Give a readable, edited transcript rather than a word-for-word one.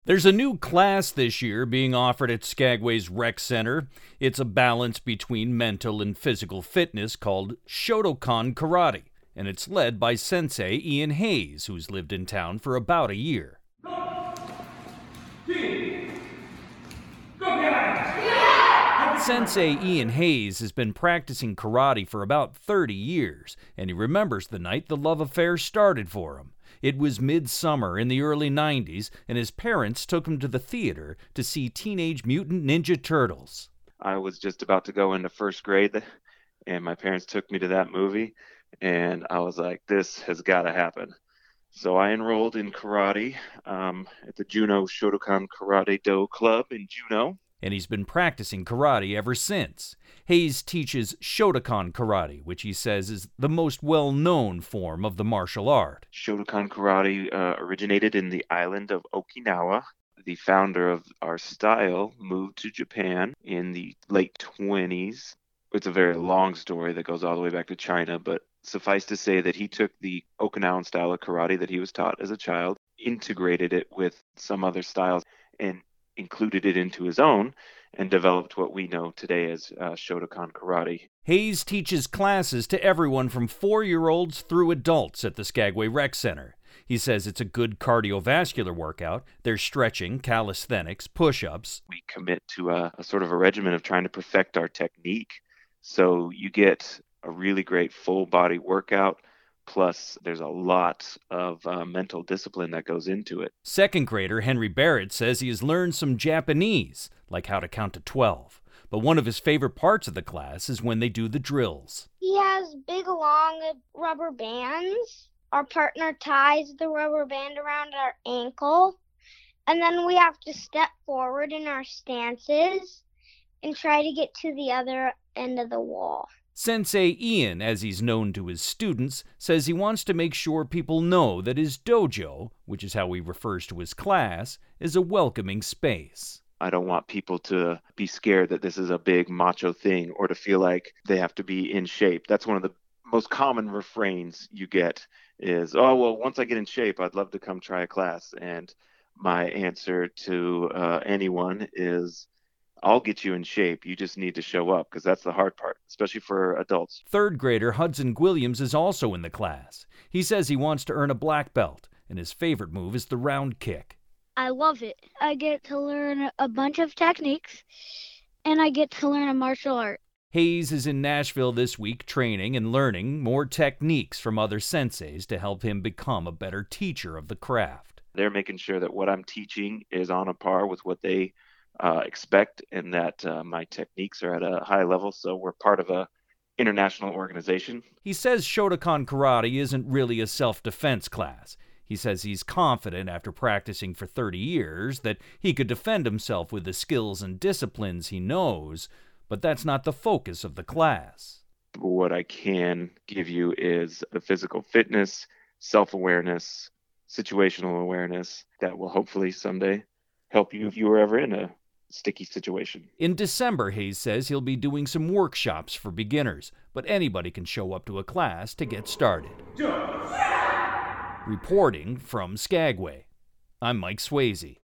There's a new class this year being offered at Skagway's Rec Center. It's a balance between mental and physical fitness called Shotokan Karate, and it's led by Sensei Ian Hayes, who's lived in town for about a year. Sensei Ian Hayes has been practicing karate for about 30 years, and he remembers the night the love affair started for him. It was midsummer in the early 90s, and his parents took him to the theater to see Teenage Mutant Ninja Turtles. I was just about to go into first grade, and my parents took me to that movie, and I was like, this has got to happen. So I enrolled in karate at the Juneau Shotokan Karate Do Club in Juneau. And he's been practicing karate ever since. Hayes teaches Shotokan Karate, which he says is the most well-known form of the martial art. Shotokan Karate originated in the island of Okinawa. The founder of our style moved to Japan in the late 20s. It's a very long story that goes all the way back to China, but suffice to say that he took the Okinawan style of karate that he was taught as a child, integrated it with some other styles, and included it into his own, and developed what we know today as Shotokan Karate. Hayes teaches classes to everyone from 4-year-olds through adults at the Skagway Rec Center. He says it's a good cardiovascular workout. There's stretching, calisthenics, push-ups. We commit to a sort of a regimen of trying to perfect our technique. So you get a really great full-body workout, plus there's a lot of mental discipline that goes into it. Second grader Henry Barrett says he has learned some Japanese, like how to count to 12. But one of his favorite parts of the class is when they do the drills. He has big, long rubber bands. Our partner ties the rubber band around our ankle. And then we have to step forward in our stances and try to get to the other end of the wall. Sensei Ian, as he's known to his students, says he wants to make sure people know that his dojo, which is how he refers to his class, is a welcoming space. I don't want people to be scared that this is a big macho thing or to feel like they have to be in shape. That's one of the most common refrains you get is, oh, well, once I get in shape, I'd love to come try a class. And my answer to anyone is, I'll get you in shape. You just need to show up, because that's the hard part, especially for adults. Third grader Hudson Williams is also in the class. He says he wants to earn a black belt, and his favorite move is the round kick. I love it. I get to learn a bunch of techniques, and I get to learn a martial art. Hayes is in Nashville this week training and learning more techniques from other senseis to help him become a better teacher of the craft. They're making sure that what I'm teaching is on a par with what they expect, and that my techniques are at a high level, so we're part of a international organization. He says Shotokan Karate isn't really a self-defense class. He says he's confident after practicing for 30 years that he could defend himself with the skills and disciplines he knows, but that's not the focus of the class. What I can give you is the physical fitness, self-awareness, situational awareness that will hopefully someday help you if you were ever in a sticky situation. In December, Hayes says he'll be doing some workshops for beginners, but anybody can show up to a class to get started. Reporting from Skagway, I'm Mike Swayze.